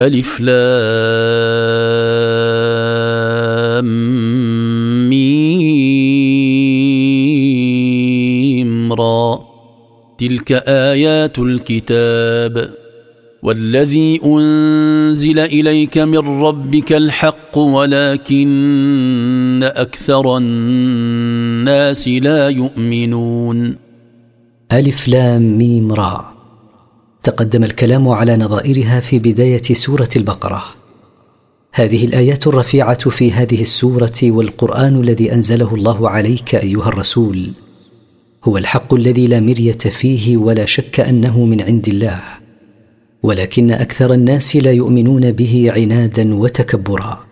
ألف لام ميم را تلك آيات الكتاب والذي أنزل إليك من ربك الحق ولكن أكثر الناس لا يؤمنون. ألف لام ميم را. تقدم الكلام على نظائرها في بداية سورة البقرة. هذه الآيات الرفيعة في هذه السورة والقرآن الذي أنزله الله عليك أيها الرسول هو الحق الذي لا مرية فيه ولا شك أنه من عند الله، ولكن أكثر الناس لا يؤمنون به عنادا وتكبرا.